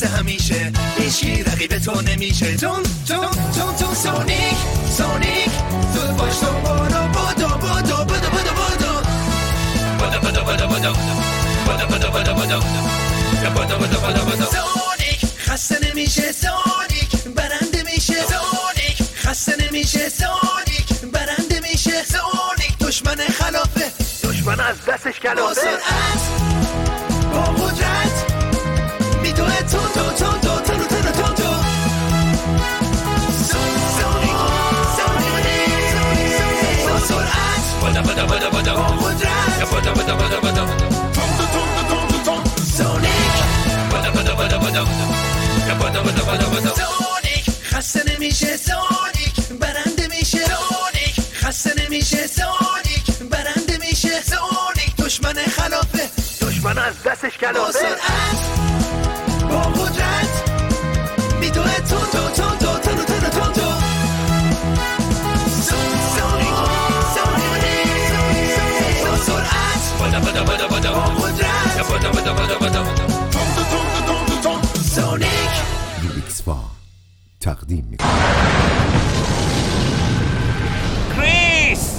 مثل همیشه هیچی رقیب تو نمیشه تون تون تون تون سونیک سونیک زود باش تو برو بودو بودو بودو بودو بودو بودو بودو بودو بودو بودو بودو سونیک خسته نمیشه سونیک برنده میشه سونیک خسته نمیشه سونیک برنده میشه سونیک دشمن خلافه دشمن از دستش کلافه با سرعت با قدرت میدوه تون تون تون تون تون تون تون تون سونیک سونیک با سرعت بدا بدا بدا بدا با قدرت بدا بدا بدا بدا سونیک بدا بدا بدا بدا بدا بدا بدا بدا سونیک خسته نمیشه سونیک برنده میشه سونیک خسته نمیشه سونیک برنده میشه سونیک دشمن خلافه دشمن از دستش کلافه با سرعت با قدرت میدوه تون تون تون تون تون تون تون تون سونیک سونیک با سرعت بدا بدا بدا بدا با قدرت بدا بدا بدا بدا سونیک لیکسفا تقدیم میکنه کریس.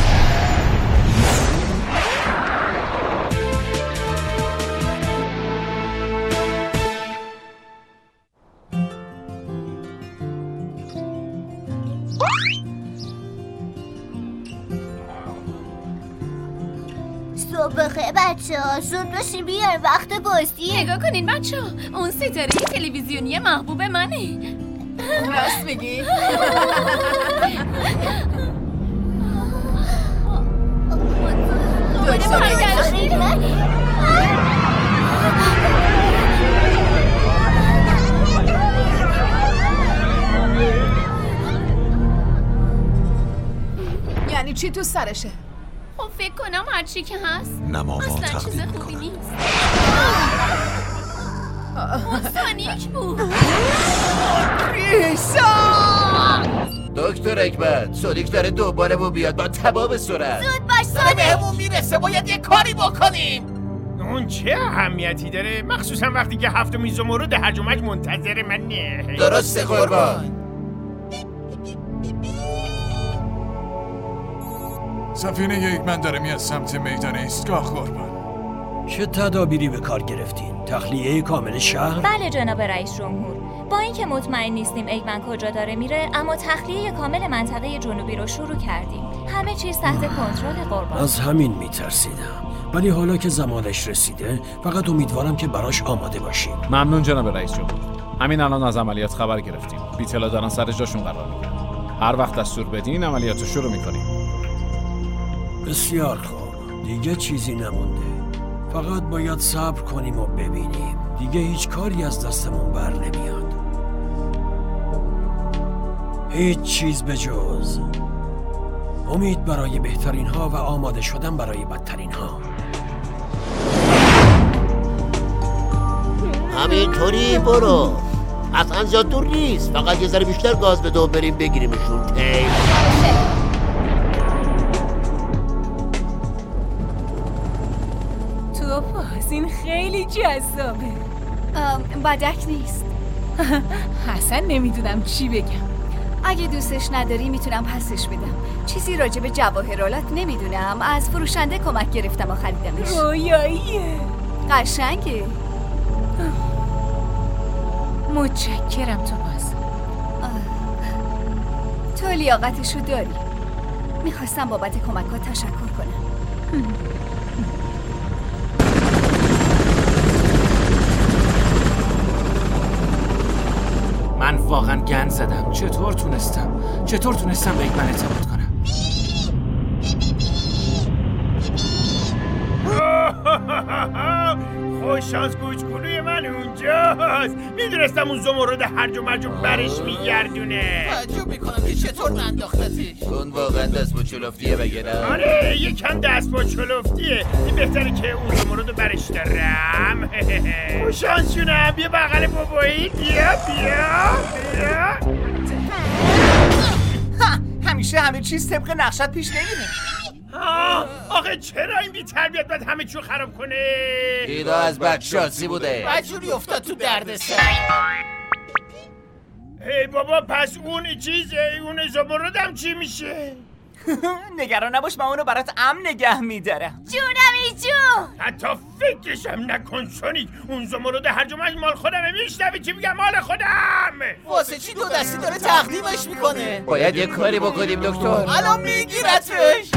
صبح بخیر بچه‌ها، زود باشین بیاین وقت بازیه. نگاه کنین بچه‌ها، اون ستاره تلویزیونی محبوب منه. راست میگی؟ یعنی چی تو سرشه؟ خب فکر کنم هرچی که هست نماوا اصلا چیز تقدیم خوبی میکنم نیست. سونیک بود. دکتر اکبر سونیک داره دوباره بیاد با تمام سرعت. زود باش داره سونیک. بهمون میرسه، باید یه کاری بکنیم. اون چه اهمیتی داره؟ مخصوصا وقتی که هفتمین زمرد هرج و مرج منتظر منه. درسته قربان. سفینه یک من داره میاد سمت میدان ایستگاه قربان. چه تدابیری به کار گرفتین؟ تخلیه کامل شهر؟ بله جناب رئیس جمهور، با اینکه مطمئن نیستیم ایگمن کجا داره میره، اما تخلیه کامل منطقه جنوبی رو شروع کردیم. همه چیز تحت کنترل قربان. از همین میترسیدم، ولی حالا که زمانش رسیده فقط امیدوارم که براش آماده باشیم. ممنون جناب رئیس جمهور. همین الان از عملیات خبر گرفتیم. بی‌اطلاع دارن سر جاشون قرار میگیرن. هر وقت دستور بدین عملیاتو شروع میکنیم. بسیار خوب، دیگه چیزی نمونده. فقط باید صبر کنیم و ببینیم. دیگه هیچ کاری از دستمون بر نمیاد. هیچ چیز به جز امید برای بهترین ها و آماده شدن برای بدترین ها. همینطوری برو. اصلا زیاد دور نیست، فقط یه ذره بیشتر گاز بده و بریم بگیریمشون. توپاس این خیلی جذابه. بدک نیست. حسن نمیدونم چی بگم. اگه دوستش نداری میتونم پسش بدم. چیزی راجع به جواهرالات نمیدونم. از فروشنده کمک گرفتم و خریدمش. رویاییه. قشنگه. متشکرم توپاس. تو لیاقتشو داری. میخواستم بابت کمکات تشکر کنم. من واقعا گند زدم. چطور تونستم به ایگمن اعتماد کنم؟ خوش شانس کوچولوی من اونجاست. میدونستم اون زمرد هرج و مرج برش میگردونه. تعجب میکنم که چطور ننداختتش. اون واقعا دست با چلفتیه بگیرم. آره یکم دست با چلفتیه. این بهتره که اون زمرد برش دارم. خوش شانسونم. بیا بغل بابایی. بیا. همیشه همه چیز طبق نقشت پیش نمیره. آخه چرا این بی تربیت باید همه چیو خراب کنه؟ اینا از بدشانسی بوده. بدجوری افتاد تو دردسر. هی بابا پس اون اون زمردم چی میشه؟ نگران نباش، من اونو برات امن نگه میدارم. جونمی جون. حتی فکرشم نکن سونیک. اون زمرد هرجمش مال خودمه. میشنوی چی میگم؟ مال خودم. واسه چی دو دستی داره تقدیمش میکنه؟ باید یه کاری بکنیم دکتر. الان میگیرتش.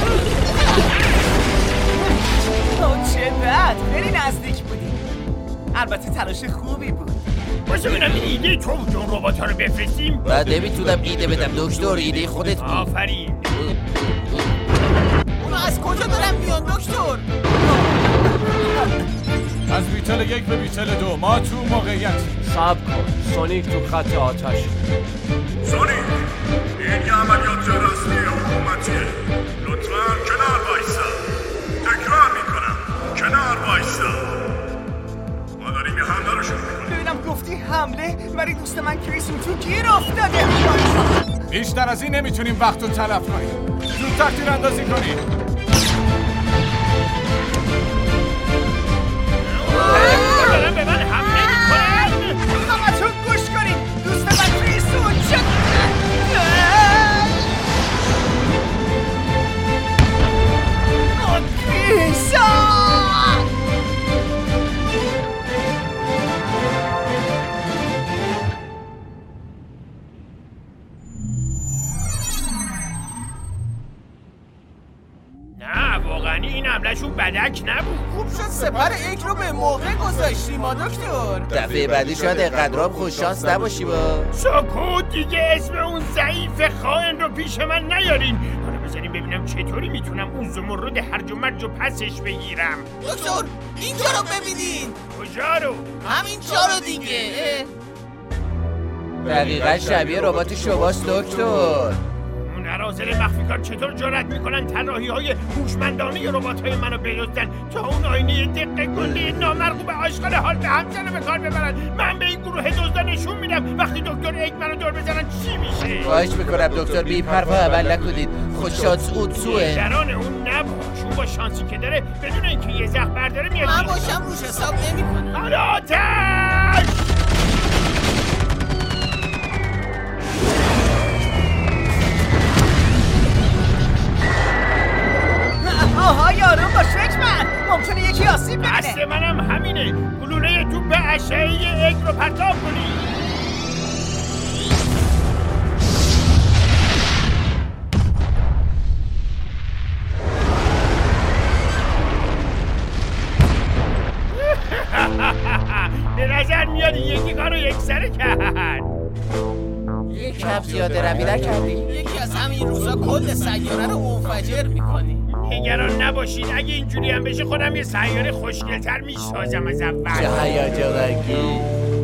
چه بد، خیلی نزدیک بودی. البته تلاش خوبی بود. باشه ببینم این ایده تو بود اون ربات ها رو بفرستیم. من نمیتونم ایده بدم دکتر، ایده خودت بود. آفرین. اونا از کجا دارن میان دکتر؟ از بیتل 1 به بیتل 2 ما تو موقعیت. صبر کن، سونیک تو خط آتش. سونیک، این یه عملیات رسمی حکومتیه. لطفاً کنار وایسا. تکرار میکنم، کنار وایسا. ما داریم یه حمله رو شروع میکنیم. ببینم گفتی حمله، ولی دوست من کریس تو گیر افتاده. بیشتر از این نمیتونیم وقت رو تلف کنیم. زودتر تیراندازی کنیم. دارم به من حمله میکنن. همتون گوش کنین، دوست من کریس اونجا. کریس این حملهشون بدک نبود. خوب شد سپر اک رو به موقع گذاشتیم دکتر. دفعه بعدی شاید اقدرام خوششانس نباشی با. سکوت دیگه، اسم اون ضعیف خائن رو پیش من نیارین. حالا بذاریم ببینم چطوری میتونم اون زمرد هرج و مرج رو پسش بگیرم. دکتر اینجا رو ببینین. کجا رو؟ همینجا رو دیگه. دقیقا شبیه ربات شماست دکتر. نرازل مخفیکار چطور جرأت میکنن طراحی‌های هوشمندانه ربات‌های منو بدزدن تا اون آینه دقیق گنده نامرغوب آشغال حال به همزنه به کار ببرن. من به این گروه دزدا نشون میدم وقتی دکتر ایک منو دور بزنن چی میشه. خواهش میکنم دکتر بی‌پروا عمل نکنید. خود شانس اوتسوه. نگران اون نباش، اون با شانسی که داره بدون اینکه یه زخم برداره میاد. من باشم روش حساب نمیکنم. آتش! آها یارو با شکمن ممکنه یکی آسیب ببینه. دست منم همینه. گلوله توپ اشعه‌ای اگ رو پرتاب کنی. به نظر میاد یکی کارو یک سره کرد. یک کم زیاده روی نکردی؟ یکی از همین روزا کل سیاره رو منفجر میکنی. نگران نباشید، اگه اینجوری هم بشه خودم یه سیاره خوشگل‌تر میسازم از اول. چه هیجان انگیز.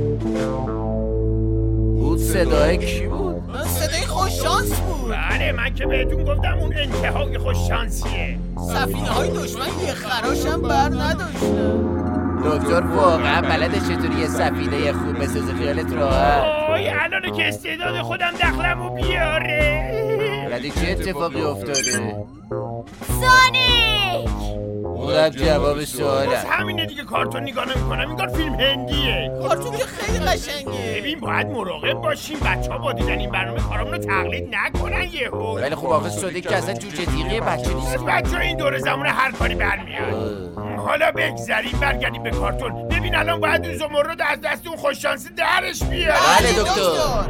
اون صدای کی بود؟ صدای خوششانس بود. بله من که بهتون گفتم اون انتهای خوششانسیه. سفینه‌های دشمن یه خراش هم بر نداشتن. دکتر واقعا بلده چطوری یه سفینه خوب بسازه، خیالت راحت. اوه الانه که استعداد خودم دخلمو بیاره. ولی چه اتفاقی افتاده؟ سونیک! اونم جواب سوالم. بس همینه دیگه، کارتون نگاه نمی‌کنم، این کار فیلم هندیه. کارتون که خیلی قشنگه. ببین باید مراقب باشیم بچه‌ها با دیدن این برنامه کارامون رو تقلید نکنن یهو. ولی خب آخه سونیک که اصلا جوجه تیغی بچه نیست. بچه‌ها این دور زمان هر کاری برمیاد. حالا بگذریم برگردیم به کارتون. ببین الان باید اون زمرد از دست اون خوششانسی درش بیاد. بله دکتر.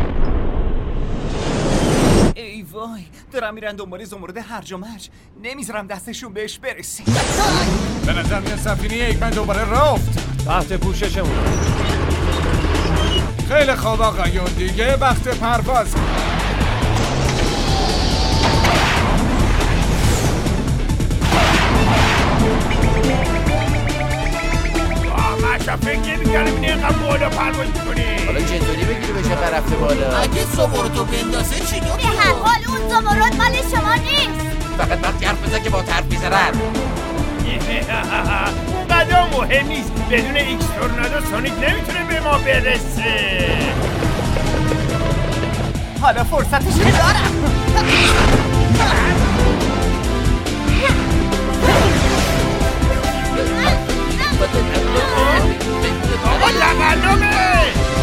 ای وای، دارم میرن دنبال زمرد هرج و مرج. نمیذارم دستشون بهش برسه. به نظر میاد سفینه یک من دوباره رفت تحت پوششمون. خیلی خوب آقایون، دیگه وقت پرواز. من فکر نمی‌کردم این اینقدر بالا پرواز می‌کنی. حالا چطوری بگیری بشه رفته بالا؟ اگه زمردو بندازه چی دکتر؟ به هر حال اون زمرد مال شما نیست. فقط وقتی حرف بزن که با حرف میزنن. اونقدر مهم نیست. بدون ایکس تورنادو سونیک نمیتونه به ما برسه. حالا فرصتش دارم. معلومه.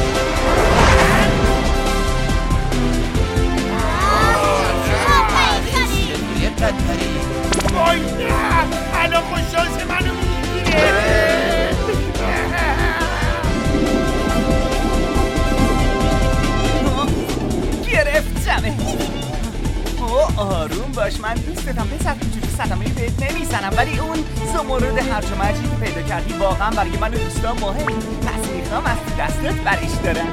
وای نه، الان خوششانس منو میگیره. گرفتمه. آروم باش، من دوستتم پسر کوچولو، صدمه بهت نمیزنم، ولی اون زمرد هرچه مرجی که پیدا کردی واقعا برای من و دوستان مهمه. پس میخوام از تو دستت برش دارم.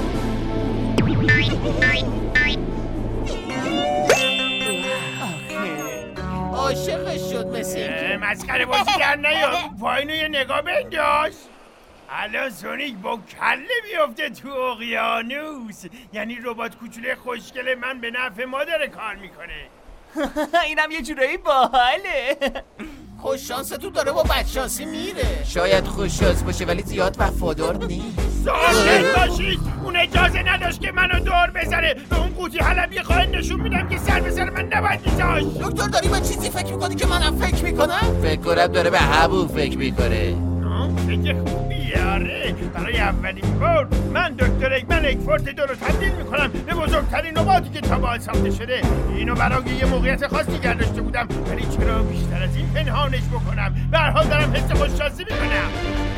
عاشقش شد مثل مسخره بازی در نیا. پایینو یه نگاه بنداز. الان سونیک با کله بیفته تو اقیانوس. یعنی ربات کوچوله خوشگل من به نفع ما داره کار میکنه. اینم یه جورایی باحاله. خوششانس تو داره با بدشانسی میره. شاید خوششانس باشه ولی زیاد وفادار نیست. ساکت باشید. اون اجازه نداشت که منو دور بزنه. به اون قوطی حلبی خواهد نشون میدم که سر به سر من نباید میذاشت. دکتر داری من چیزی فکر میکنی که منم فکر میکنم؟ فکر کنم داره به حبوب فکر میکنه. فکر خوبیه. آره، برای اولین بار من دکتر اگمن اگفورت 2 رو تبدیل میکنم به بزرگترین رباتی که تا به حال ساخته شده. اینو برای یه موقعیت خاص نگه داشته بودم، ولی چرا بیشتر از این پنهانش بکنم؟ به هر حال دارم حس خوششانسی میکنم.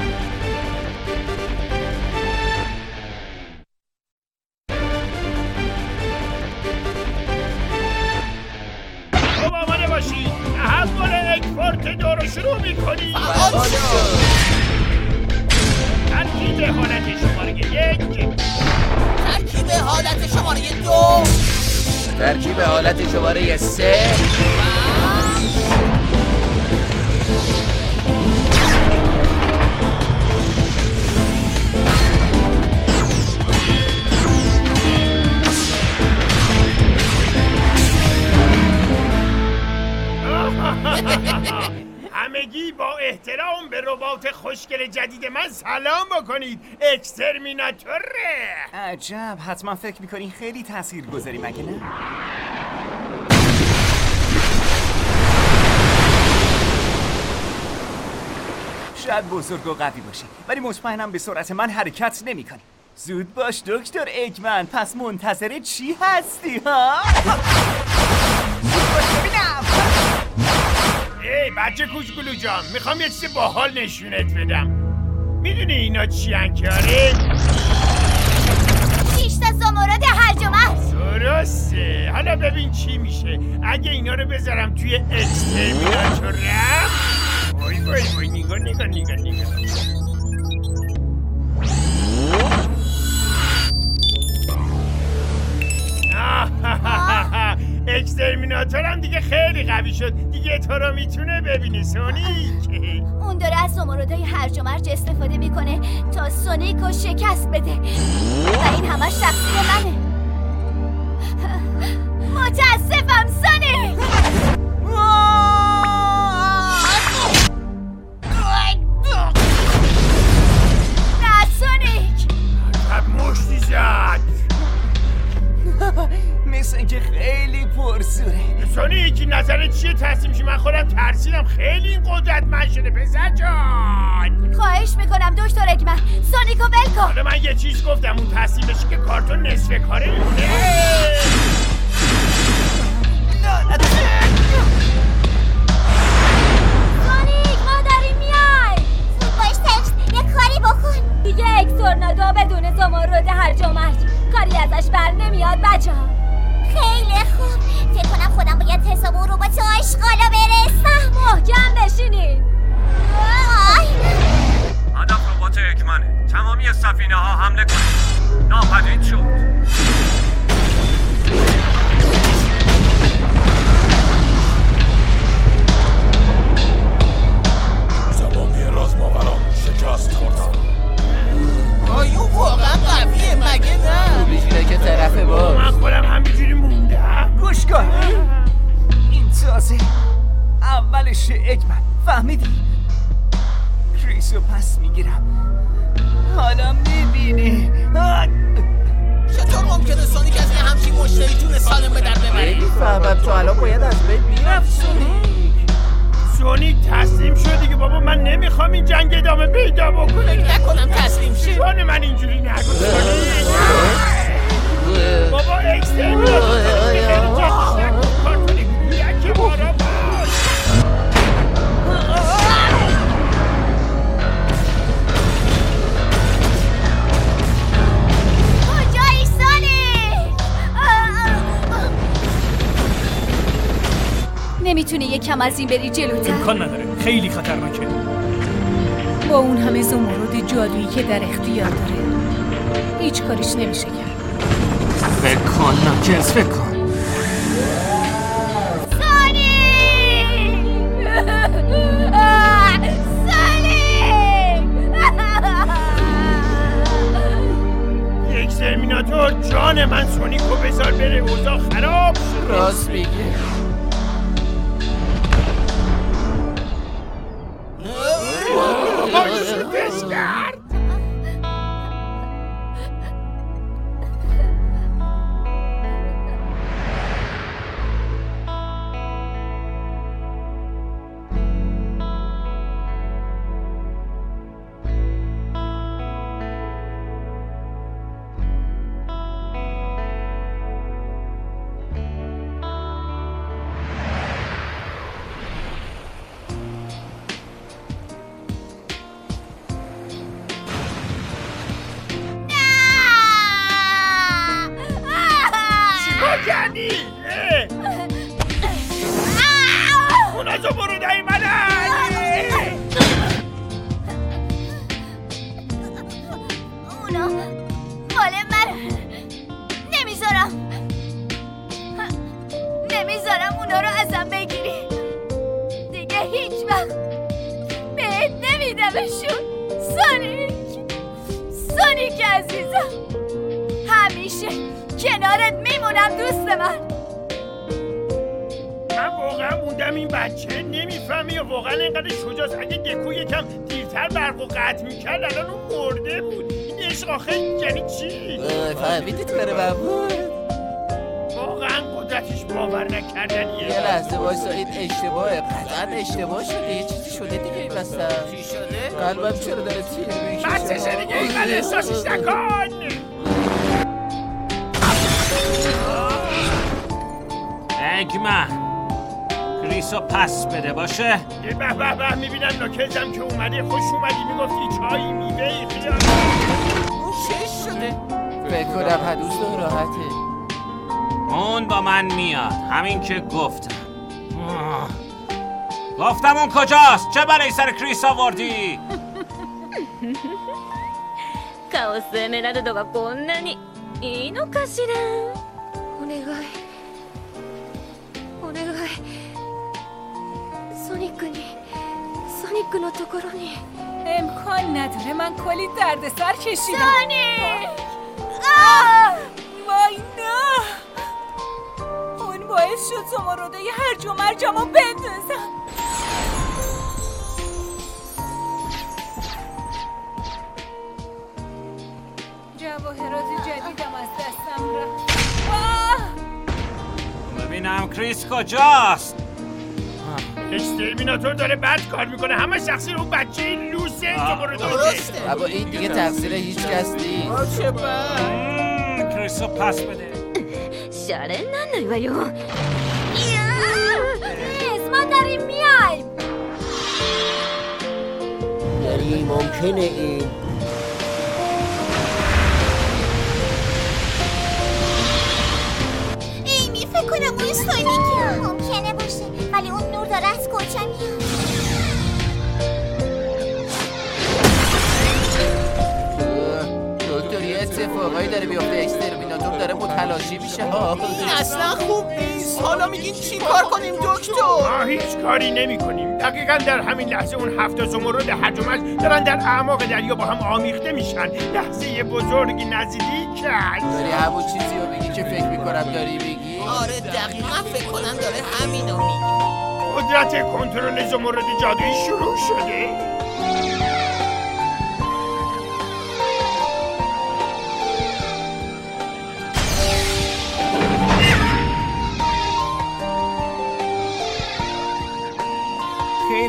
خب آماده باشید، تحول اگفورت 2 رو شروع میکنید. ترکیب حالت شماره 1، ترکیب حالت شماره 2، ترکیب حالت شماره 3. همگی با احترام به ربات خوشگل جدید من سلام بکنید. اکسترمیناتوره. عجب، حتما فکر میکنی خیلی تاثیرگذاری مگه نه؟ شاید بزرگ و قوی باشی، ولی مطمئنم به سرعت من حرکت نمیکنی. زود باش دکتر اگمن، پس منتظر چی هستی ها؟ زود باش ببینم. ای بچه کوچولو جان، میخوام یه چیز باحال نشونت بدم. میدونی اینا چی انکاره؟ 6 تا زمرد هرج و مرج. درسته. حالا ببین چی میشه اگه اینا رو بذارم توی اکسترمیناتورم. وای وای وای، نگاه نگاه نگاه نگاه. اکسترمیناتورم دیگه خیلی قوی شد. دیگه تو رو میتونه ببینی سونیک. اون داره از زمردای هرج و مرج استفاده میکنه تا سونیک رو شکست بده و این همش تقصیر منه. متاسفم سونیک. نه سونیک. مشتی زد. مثل اینکه خیلی پرزوره. سونیک نظرت چیه؟ تصمیم شی؟ من خودم ترسیدم خیلی این قدرتمند شده پسر جان. خواهش میکنم دکتر اگمن، سونیکو ول کن. حالا من یه چیز گفتم، اون تصمیم بشه که کارتون نصف کاره میمونه. سونیک ما داریم میای. زود باش تکست، یه کاری بکن. دیگه اکستورنادو بدون زمرد هرج و مرج کاری ازش بر نمیاد بچه ها. خیلی خوب، فکر کنم خودم باید حساب و ربات آشغالا برسم. محکم بشینید. هدف ربات اگمنه. تمامی سفینه ها حمله کنید. ناپدید شد. تمامی رزماوران شکست خوردن. آیو واقعا قویه مگه نه؟ بیشونه که طرف باز. من خودم همینجوری موندم. گوش کن، این تازه اولش اگمن، فهمیدی؟ کریسو پس میگیرم. حالا میبینی. چطور ممکنه سونیک از یه همچین مشتری جون سالم به در ببره؟ نمیفهمم، تو الان باید از بین میرفت. سونیک تسلیم شد دیگه بابا. من نمیخوام این جنگ ادامه پیدا بکنه. فکر نکنم تسلیم شه. جان من اینجوری نگو سونیک. بابا اکسترمیناتور خیلی جدیش نکن کار کنی. یکی بارا باش. کجایی سونیک؟ نمیتونی یکم از این بری جلوتر؟ امکان نداره، خیلی خطرناکه. با اون همه زمرد جادویی که در اختیار داره هیچ کاریش نمیشه کرد. فکر کن ناکس، فکر کن. اکسترمیناتور جان من سونیکو بذار بره، اوضاع خراب شد. راست میگه. شوتش کرد. یعنی اونا زمردای منن. اونا مال من. نمیذارم اونا رو ازم بگیری. دیگه هیچ وقت بهت نمیدمشون. سونیک عزیزم، همیشه کنارت میمونم دوست من واقعا موندم این بچه نمیفهمی یا واقعا اینقدر شجاعت. اگه دکو یکم دیرتر برق و قطع میکرد الان اون مرده بود. این عشق آخه یعنی چی؟ فهمیدید کاره بابود؟ واقعا قدرتش باور نکردنیه. یه لحظه وایسا، این اشتباهه، قطعا اشتباه شده. یه چیزی شده دیگه این وسط. چی شده؟ قلبم چرا داره تیر میکشه؟ بچه‌شه دیگه اینقدر احساسش نکن. اگمن کریسو پس بده باشه. به میبینم ناکزم که اومده. خوش اومدی. میگفتی چایی میوهی خیال. چش شده؟ فکر کنم هنوز راحته. اون با من میاد، همین که گفتم. گفتم اون کجاست؟ چه برای سر کریس آوردی؟ カオスエメラルドがこんなにいいのかしら。お願いソニックのところに。 امکان نداره، من کلی دردسر کشیدم. سونیک! وای نه! اون باعث شد زمردای هرج و مرجمو بندازم. جواهرات جدیدم از دستم رفت. ببینم کریس کجاست؟ اکسترمیناتور داره بد کار میکنه. همه شخصی رو بچه لوسه درسته. اما این دیگه تقصیر هیچ کس نیست. چه بد. کریسو پس بده. シャレになんないわよ。ما داریم میایم. یعنی ممکنه این ایمی فکر کنم اون سونیکه. ممکنه باشه ولی اون نور داره از کجا میاد؟ دکتر یه اتفاقایی داره بیفته. اکسترمیناتور داره متلاشی میشه. این اصلا خوب نیست. حالا میگین چی کار کنیم دکتر؟ ما هیچ کاری نمی کنیم. دقیقا در همین لحظه اون 7 زمرد هرج و مرج دارن در اعماق دریا با هم آمیخته میشن. لحظه بزرگی نزدیک است. داری همون چیزی رو میگی که فکر میکنم داری میگی؟ آره دقیقا فکر کنم داره همینو میگی. قدرت کنترل زمرد جادویی شروع شده.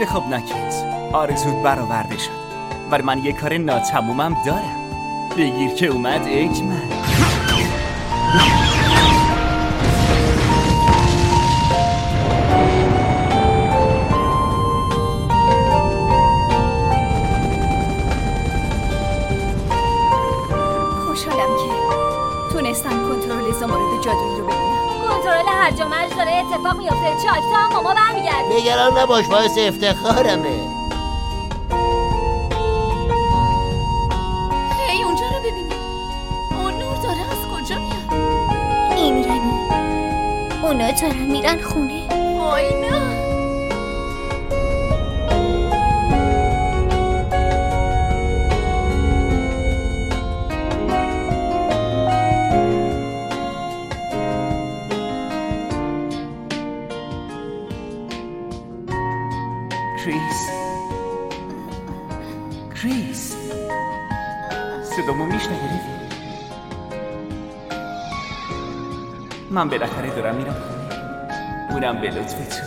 خب نکت، آرزوت برآورده شد، ولی من یه کار ناتمومم دارم. بگیر که اومد اکمن. خوشحالم که تونستم کنترل زمرد جادویی رو ببینم. کنترل هرج و مرج داره اتفاق میفته. چاک تا هم ماما برمیگرده. نگران نباش، باعث افتخارمه. هی اونجا رو ببینی. اون نور داره از کجا میاد؟ میمیرن. اونا دارن میرن خونه. وای نه. کریس صدامو میشنوی؟ من بالاخره دارم میرم خونه، اونم به لطف تو.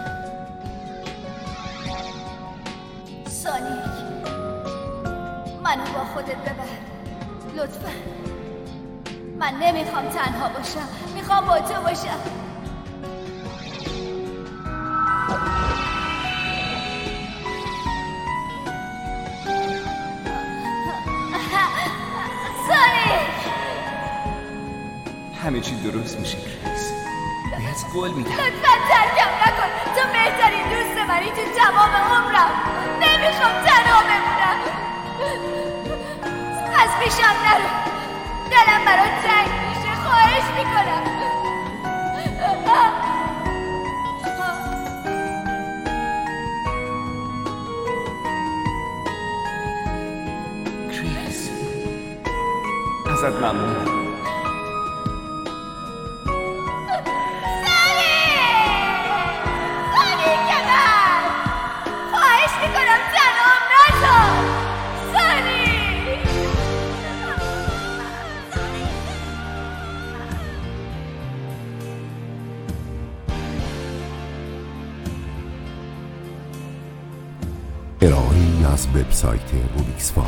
سونیک منو با خودت ببر لطفا. من نمیخوام تنها باشم، میخوام با تو باشم. همه چی درست میشه کریس، بهت قول میدم. لطفا ترکم نکن، تو بهترین دوست منی تو تمام عمرم. نمیخوام تنها بمونم. از پیشم نرو، دلم برات تنگ میشه، خواهش میکنم. کریس ازت ممنونم. ارائه‌ای از وبسایت روبیکس فار.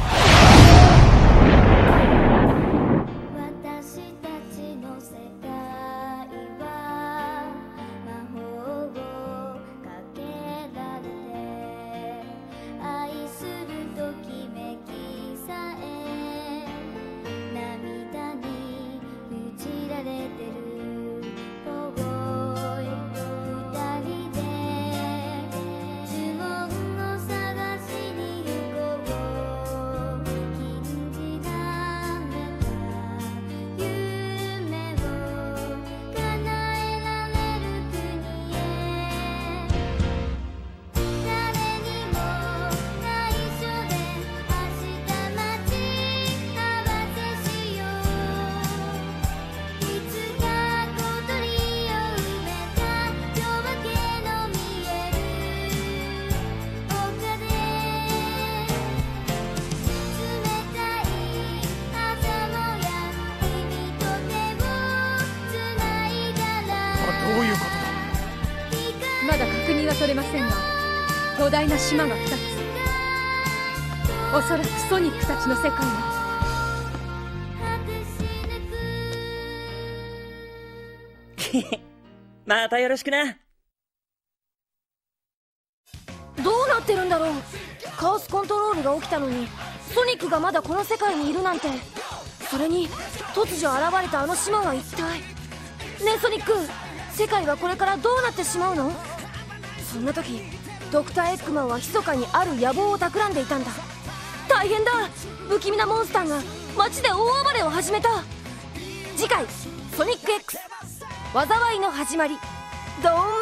まだ確認は取れませんが、巨大な島が2つ。おそらくソニックたちの世界はまたよろしくな。 どうなってるんだろう。カオスコントロールが起きたのにソニックがまだこの世界にいるなんて。それに突如現れたあの島は一体。ねえソニック、世界はこれからどうなってしまうの？そんな時ドクターエッグマンは密かにある野望を企んでいたんだ。大変だ、不気味なモンスターが街で大暴れを始めた。次回ソニック X 災いの始まり。ドーン